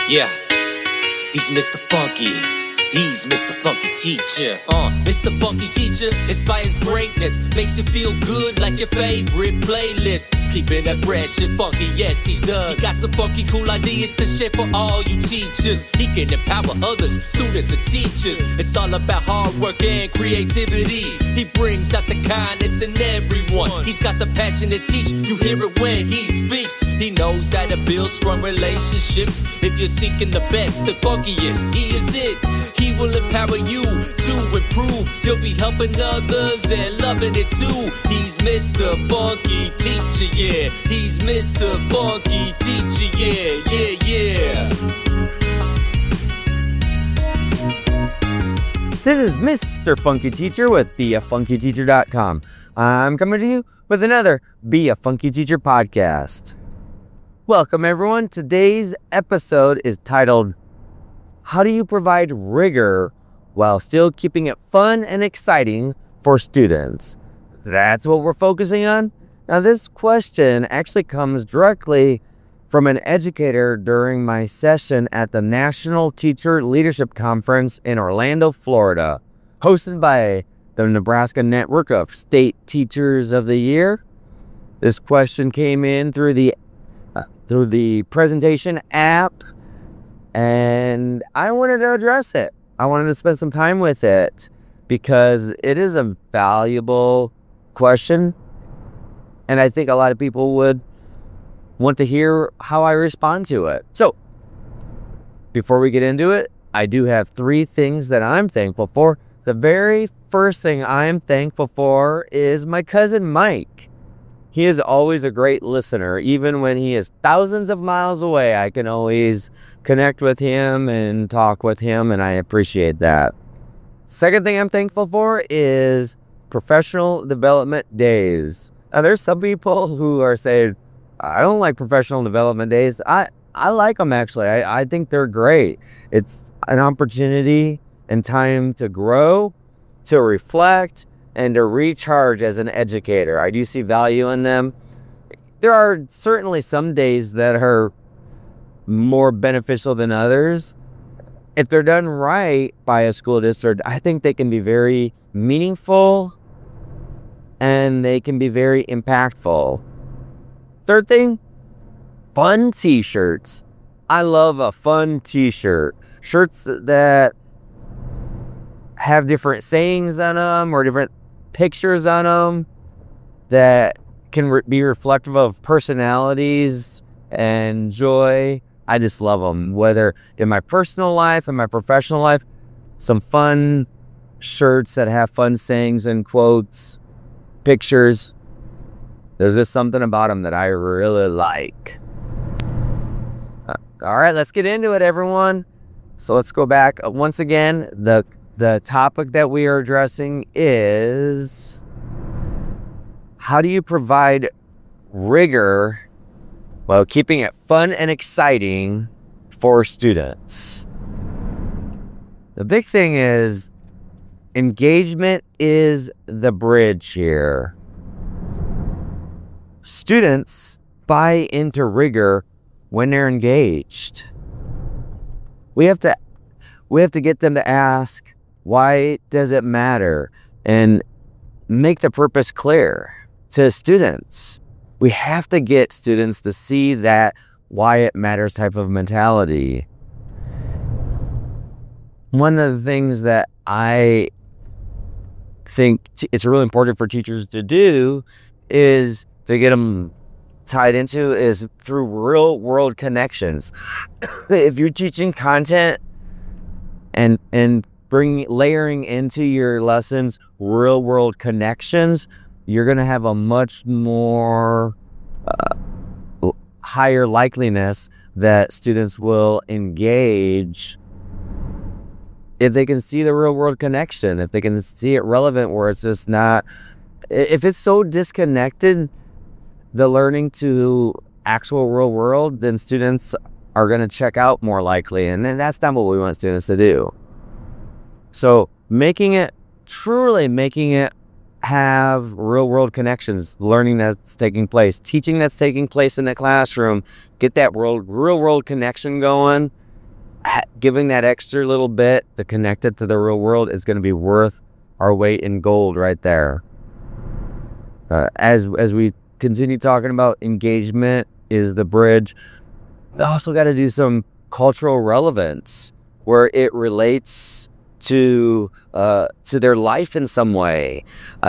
Yeah, he's Mr. Funky. He's Mr. Funky Teacher. Mr. Funky Teacher inspires greatness, makes you feel good like your favorite playlist. Keeping it fresh and funky, yes he does. He got some funky cool ideas to share for all you teachers. He can empower others, students and teachers. It's all about hard work and creativity. He brings out the kindness in everyone. He's got the passion to teach, you hear it when he speaks. He knows how to build strong relationships. If you're seeking the best, the funkiest, he is it. He will empower you to improve. You'll be helping others and loving it too. He's Mr. Funky Teacher, yeah. He's Mr. Funky Teacher, yeah, yeah, yeah. This is Mr. Funky Teacher with BeAFunkyTeacher.com. I'm coming to you with another Be a Funky Teacher podcast. Welcome, everyone. Today's episode is titled, How do you provide rigor while still keeping it fun and exciting for students? That's what we're focusing on. Now, this question actually comes directly from an educator during my session at the National Teacher Leadership Conference in Orlando, Florida, hosted by the Nebraska Network of State Teachers of the Year. This question came in through the presentation app, and I wanted to address it. I wanted to spend some time with it because it is a valuable question, and I think a lot of people would want to hear how I respond to it. So, before we get into it, I do have 3 things that I'm thankful for. The very first thing I'm thankful for is my cousin Mike. He is always a great listener. Even when he is thousands of miles away, I can always connect with him and talk with him, and I appreciate that. Second thing I'm thankful for is professional development days. Now, there's some people who are saying, I don't like professional development days. I like them, actually. I think they're great. It's an opportunity and time to grow, to reflect, and to recharge as an educator. I do see value in them. There are certainly some days that are more beneficial than others. If they're done right by a school district, I think they can be very meaningful and they can be very impactful. Third thing, fun t-shirts. I love a fun t-shirt. Shirts that have different sayings on them or different pictures on them that can be reflective of personalities and joy. I just love them, whether in my personal life and my professional life. Some fun shirts that have fun sayings and quotes, pictures. There's just something about them that I really like. All right, let's get into it, everyone. So let's go back once again. The topic that we are addressing is, how do you provide rigor while keeping it fun and exciting for students? The big thing is, engagement is the bridge here. Students buy into rigor when they're engaged. We have to get them to ask, why does it matter? And make the purpose clear to students. We have to get students to see that why it matters type of mentality. One of the things that I think it's really important for teachers to do is to get them tied into is through real world connections. If you're teaching content and layering into your lessons real world connections, you're going to have a much more higher likeliness that students will engage if they can see the real world connection, if they can see it relevant, where it's just not, if it's so disconnected, the learning to actual real world, then students are going to check out more likely, and that's not what we want students to do. So truly making it have real world connections, learning that's taking place, teaching that's taking place in the classroom, get that real world connection going, giving that extra little bit to connect it to the real world is going to be worth our weight in gold right there. As we continue talking about engagement is the bridge, we also got to do some cultural relevance where it relates to their life in some way.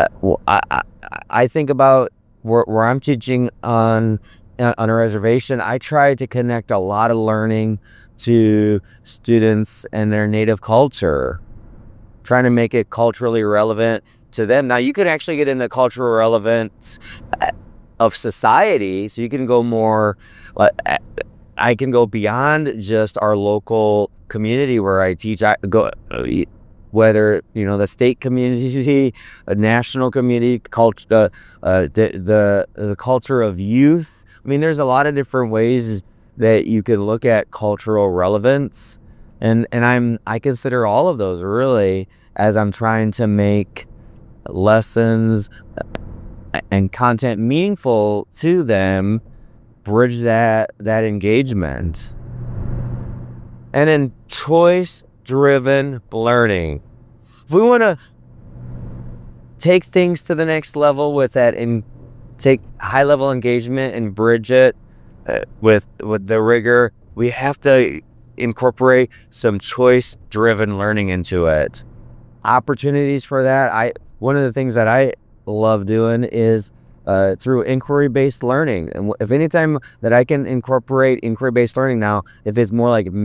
I think about where I'm teaching on a reservation. I try to connect a lot of learning to students and their native culture, trying to make it culturally relevant to them. Now, you can actually get into cultural relevance of society, so you can go more, I can go beyond just our local community where I teach. I go, whether, the state community, a national community, culture, the culture of youth. I mean, there's a lot of different ways that you can look at cultural relevance, and I consider all of those really as I'm trying to make lessons and content meaningful to them, bridge that engagement. And then choice-driven learning. If we want to take things to the next level with that and take high-level engagement and bridge it with the rigor, we have to incorporate some choice-driven learning into it. Opportunities for that, one of the things that I love doing is through inquiry-based learning. And if anytime that I can incorporate inquiry-based learning now, if it's more like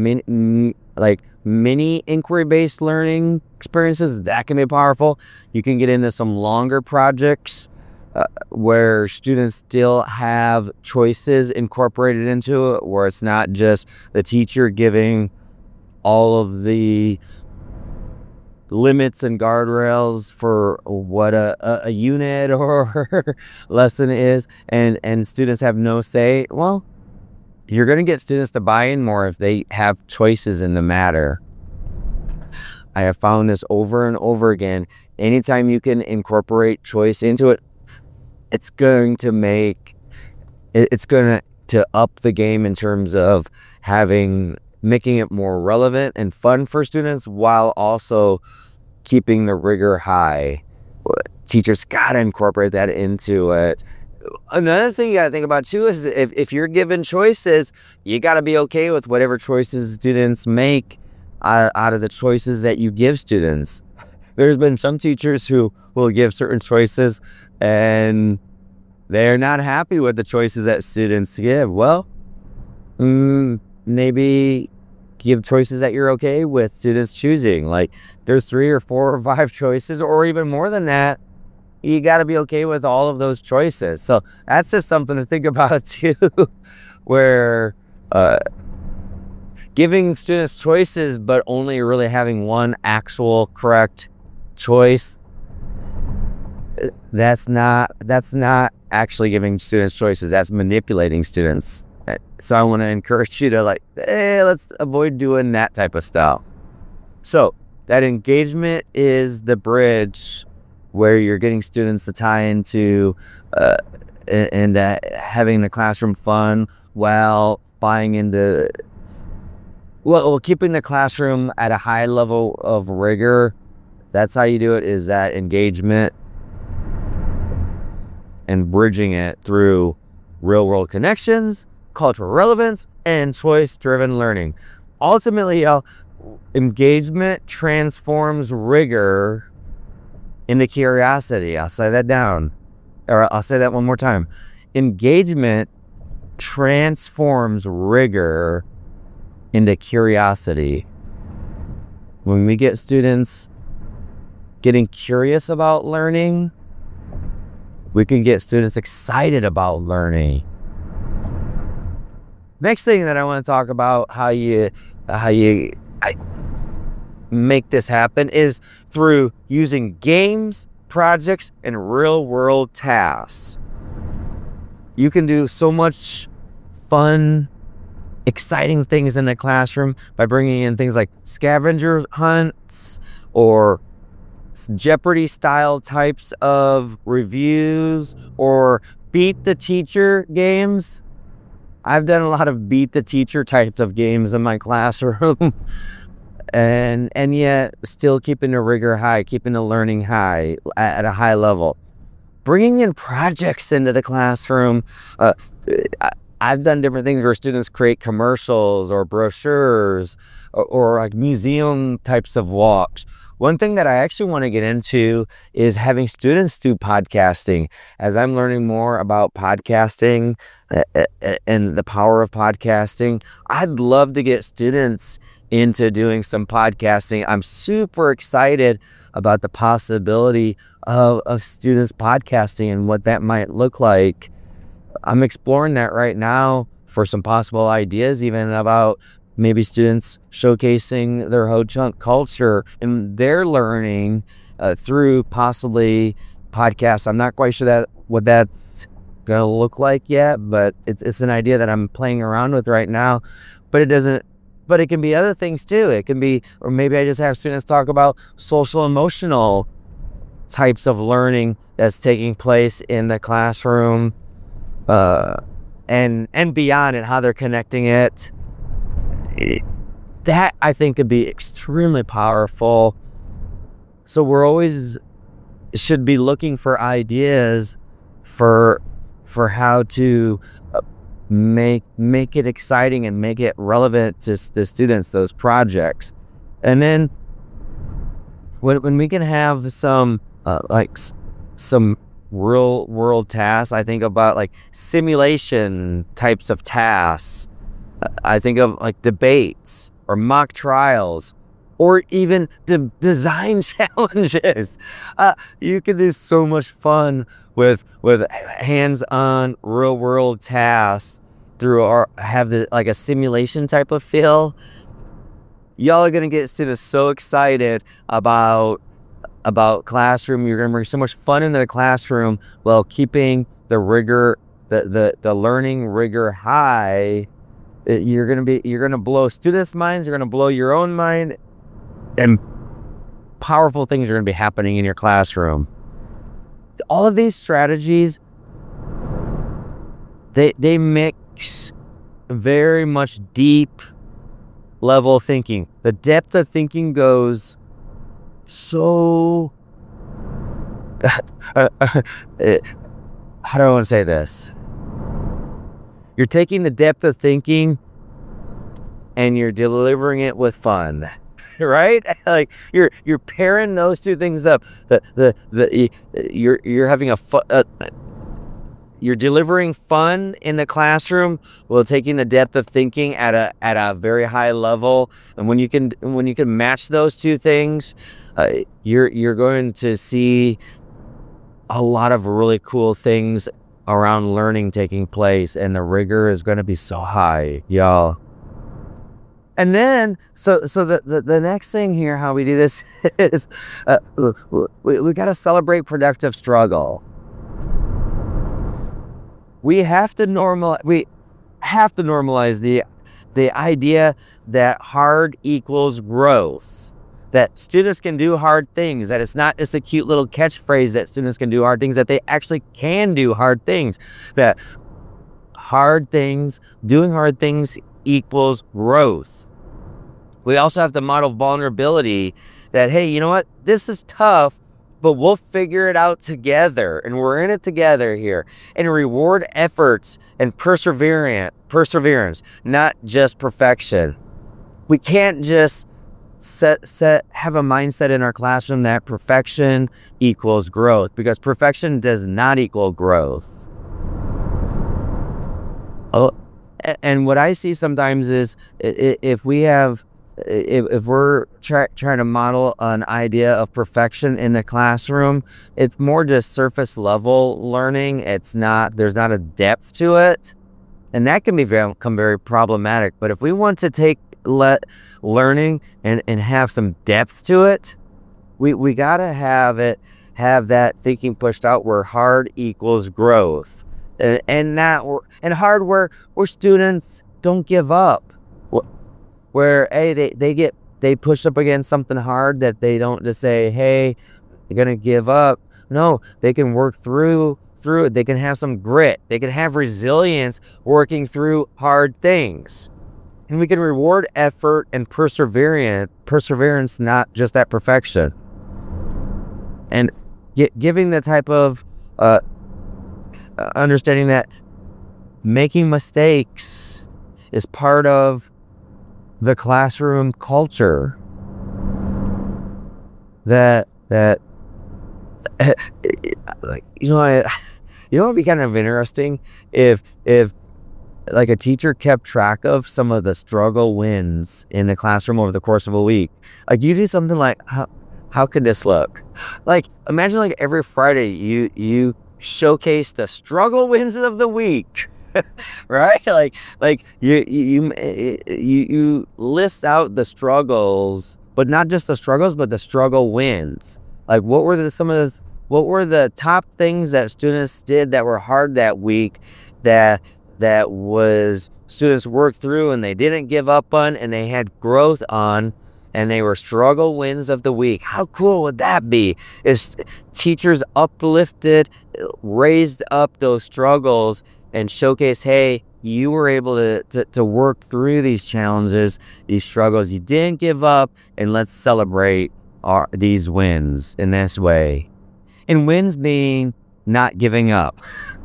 mini inquiry-based learning experiences, that can be powerful. You can get into some longer projects where students still have choices incorporated into it, where it's not just the teacher giving all of the limits and guardrails for what a unit or lesson is, and students have no say. Well, you're going to get students to buy in more if they have choices in the matter. I have found this over and over again. Anytime you can incorporate choice into it, it's going to up the game in terms of making it more relevant and fun for students while also keeping the rigor high. Teachers got to incorporate that into it. Another thing you got to think about too is if you're given choices, you got to be okay with whatever choices students make out of the choices that you give students. There's been some teachers who will give certain choices and they're not happy with the choices that students give. Well, maybe give choices that you're okay with students choosing. Like there's 3 or 4 or 5 choices or even more than that. You got to be okay with all of those choices. So that's just something to think about too, where giving students choices but only really having one actual correct choice, that's not actually giving students choices. That's manipulating students. So I want to encourage you to let's avoid doing that type of stuff. So that engagement is the bridge where you're getting students to tie into and having the classroom fun while buying into, keeping the classroom at a high level of rigor. That's how you do it, is that engagement and bridging it through real world connections, cultural relevance, and choice-driven learning. Ultimately, engagement transforms rigor into curiosity. I'll say that down. Or I'll say that one more time. Engagement transforms rigor into curiosity. When we get students getting curious about learning, we can get students excited about learning. Next thing that I want to talk about how you make this happen is through using games, projects, and real-world tasks. You can do so much fun, exciting things in the classroom by bringing in things like scavenger hunts or Jeopardy style types of reviews or beat the teacher games. I've done a lot of beat the teacher types of games in my classroom. and yet still keeping the rigor high, keeping the learning high at a high level. Bringing in projects into the classroom. I've done different things where students create commercials or brochures or like museum types of walks. One thing that I actually want to get into is having students do podcasting. As I'm learning more about podcasting and the power of podcasting, I'd love to get students into doing some podcasting. I'm super excited about the possibility of students podcasting and what that might look like. I'm exploring that right now for some possible ideas, even about maybe students showcasing their Ho-Chunk culture and their learning through possibly podcasts. I'm not quite sure what that's going to look like yet, but it's an idea that I'm playing around with right now. But it can be other things too. It can be, or maybe I just have students talk about social emotional types of learning that's taking place in the classroom and beyond, and how they're connecting it. That I think could be extremely powerful. So we're always should be looking for ideas for how to make it exciting and make it relevant to the students, those projects. And then when we can have some some real world tasks, I think about like simulation types of tasks. I think of like debates or mock trials or even design challenges. You can do so much fun with hands-on real world tasks through or have like a simulation type of feel. Y'all are gonna get students so excited about classroom. You're gonna bring so much fun into the classroom while keeping the rigor, the learning rigor high. You're gonna blow students' minds. You're gonna blow your own mind, and powerful things are gonna be happening in your classroom. All of these strategies, they mix very much deep level thinking. The depth of thinking goes so how do I want to say this? You're taking the depth of thinking and you're delivering it with fun, right? Like you're pairing those two things up. You're having you're delivering fun in the classroom while taking the depth of thinking at a very high level. And when you can match those two things, you're going to see a lot of really cool things around learning taking place, and the rigor is going to be so high, y'all. And then, so the next thing here, how we do this is we got to celebrate productive struggle. We have to normalize the idea that hard equals growth. That students can do hard things, that it's not just a cute little catchphrase that students can do hard things, that they actually can do hard things. That doing hard things equals growth. We also have to model vulnerability, that, hey, you know what? This is tough, but we'll figure it out together, and we're in it together here. And reward efforts and perseverance, not just perfection. We can't just have a mindset in our classroom that perfection equals growth, because perfection does not equal growth. And what I see sometimes is if we're trying to model an idea of perfection in the classroom, it's more just surface level learning. There's not a depth to it, and that can become very problematic. But if we want to let learning and have some depth to it, we gotta have that thinking pushed out where hard equals growth, and hard where students don't give up, where they push up against something hard, that they don't just say, hey, you're gonna give up. No, they can work through through it. They can have some grit. They can have resilience working through hard things. And we can reward effort and perseverance, not just that perfection. And giving the type of understanding that making mistakes is part of the classroom culture. That like, it would be kind of interesting if like a teacher kept track of some of the struggle wins in the classroom over the course of a week. Like, you do something like, how could this look? Like, imagine like every Friday you showcase the struggle wins of the week. Right? Like you list out the struggles, but not just the struggles, but the struggle wins. Like, what were the top things that students did that were hard that week that was students worked through and they didn't give up on and they had growth on, and they were struggle wins of the week? How cool would that be? If teachers uplifted, raised up those struggles and showcase, hey, you were able to work through these challenges, these struggles. You didn't give up, and let's celebrate these wins in this way. And wins mean not giving up.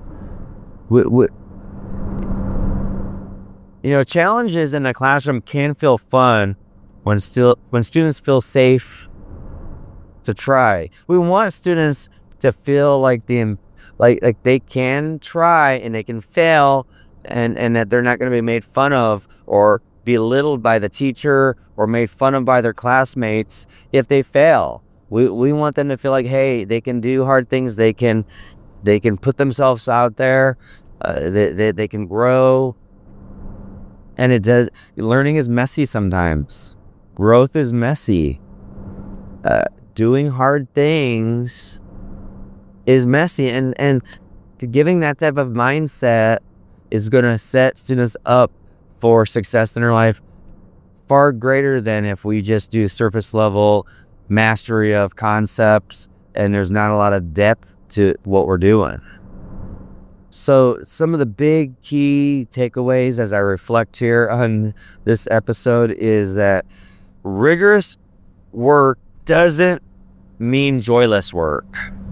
Challenges in the classroom can feel fun when students feel safe to try. We want students to feel like they can try and they can fail, and that they're not going to be made fun of or belittled by the teacher or made fun of by their classmates if they fail. We want them to feel like, hey, they can do hard things. They can put themselves out there. They can grow. And learning is messy sometimes. Growth is messy. Doing hard things is messy, and giving that type of mindset is going to set students up for success in their life far greater than if we just do surface level mastery of concepts and there's not a lot of depth to what we're doing. So some of the big key takeaways as I reflect here on this episode is that rigorous work doesn't mean joyless work.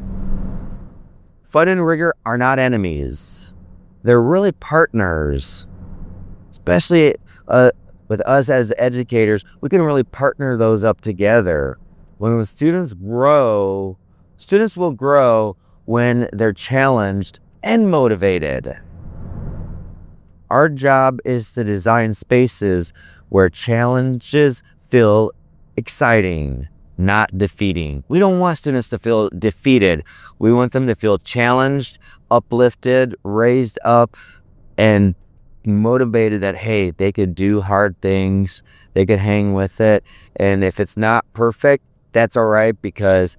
Fun and rigor are not enemies. They're really partners. Especially with us as educators, we can really partner those up together. When students will grow when they're challenged and motivated. Our job is to design spaces where challenges feel exciting, not defeating. We don't want students to feel defeated. We want them to feel challenged, uplifted, raised up, and motivated that, hey, they could do hard things, they could hang with it, and if it's not perfect, that's all right, because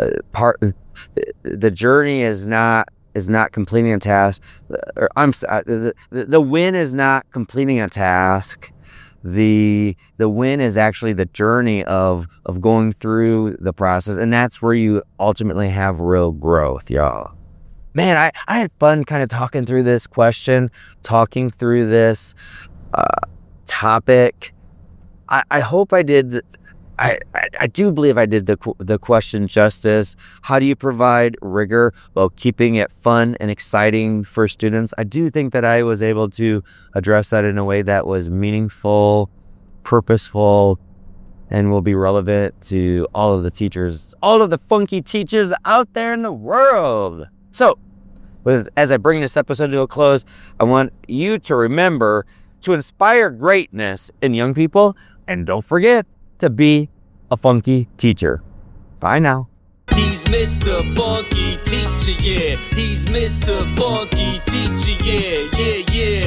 the journey is not completing a task. The win is not completing a task. The win is actually the journey of going through the process, and that's where you ultimately have real growth, y'all. Man, I had fun kind of talking through this topic. I hope I did. I do believe I did the question justice. How do you provide rigor while keeping it fun and exciting for students? I do think that I was able to address that in a way that was meaningful, purposeful, and will be relevant to all of the teachers, all of the funky teachers out there in the world. So, as I bring this episode to a close, I want you to remember to inspire greatness in young people, and don't forget to be a funky teacher. Bye now. He's Mr. Funky Teacher, yeah. He's Mr. Funky Teacher, yeah, yeah, yeah.